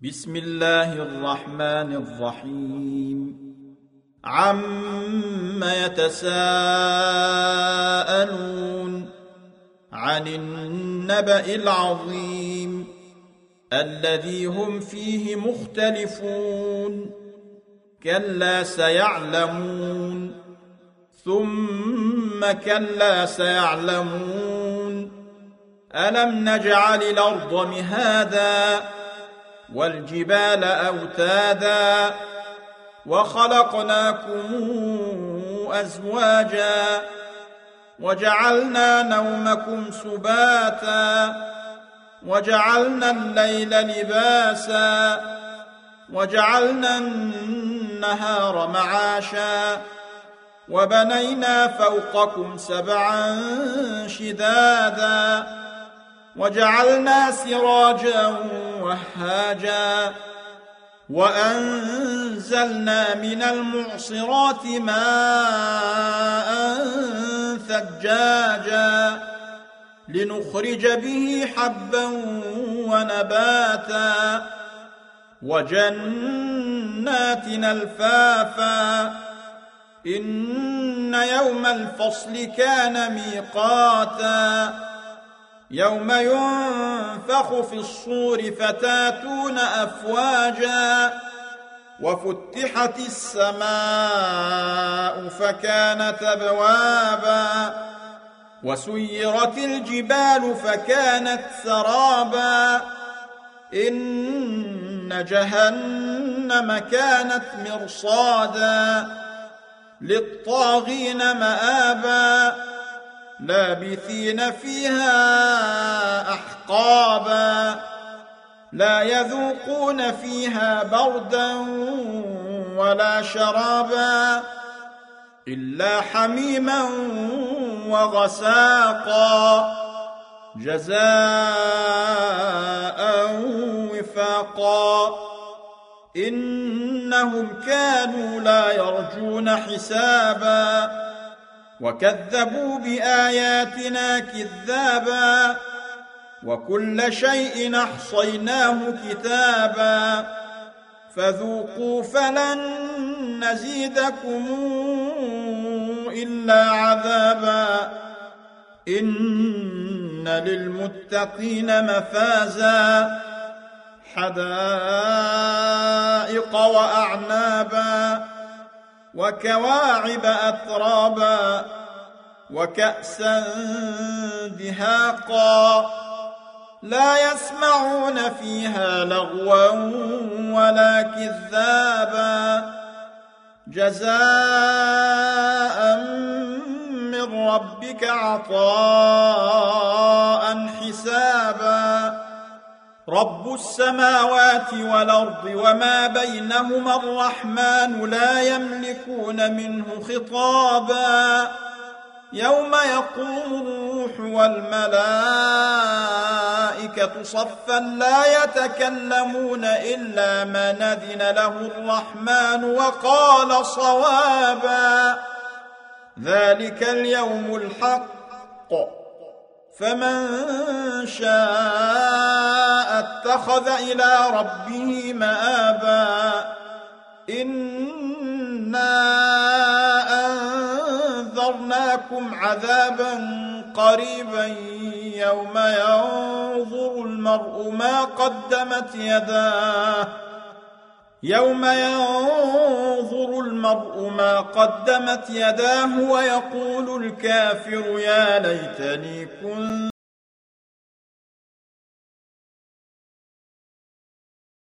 بسم الله الرحمن الرحيم عم يتساءلون عن النبأ العظيم الذي هم فيه مختلفون كلا سيعلمون ثم كلا سيعلمون ألم نجعل الأرض مهادا والجبال أوتادا وخلقناكم أزواجا وجعلنا نومكم سباتا وجعلنا الليل لباسا وجعلنا النهار معاشا وبنينا فوقكم سبعا شدادا وجعلنا سراجا وهاجا وأنزلنا من المعصرات ماء ثجاجا لنخرج به حبا ونباتا وجنات ألفافا إن يوم الفصل كان ميقاتا يوم ينفخ في الصور فتاتون أفواجا وفتحت السماء فكانت أبوابا وسيرت الجبال فكانت سرابا إن جهنم كانت مرصادا للطاغين مآبا لابثين فيها أحقابا لا يذوقون فيها بردا ولا شرابا إلا حميما وغساقا جزاء وفاقا إنهم كانوا لا يرجون حسابا وكذبوا بآياتنا كذابا وكل شيء أحصيناه كتابا فذوقوا فلن نزيدكم إلا عذابا إن للمتقين مفازا حدائق وأعنابا وكواعب أترابا وكأسا دهاقا لا يسمعون فيها لغوا ولا كذابا جزاء من ربك عطاء حسابا رب السماوات والأرض وما بينهما الرحمن لا يملكون منه خطابا يوم يقوم الروح والملائكة صفا لا يتكلمون إلا من أذن له الرحمن وقال صوابا ذلك اليوم الحق فمن شاء اتخذ إلى ربه مآبا إنا أنذرناكم عذابا قريبا يوم ينظر المرء ما قدمت يداه ويقول الكافر يا ليتني كنت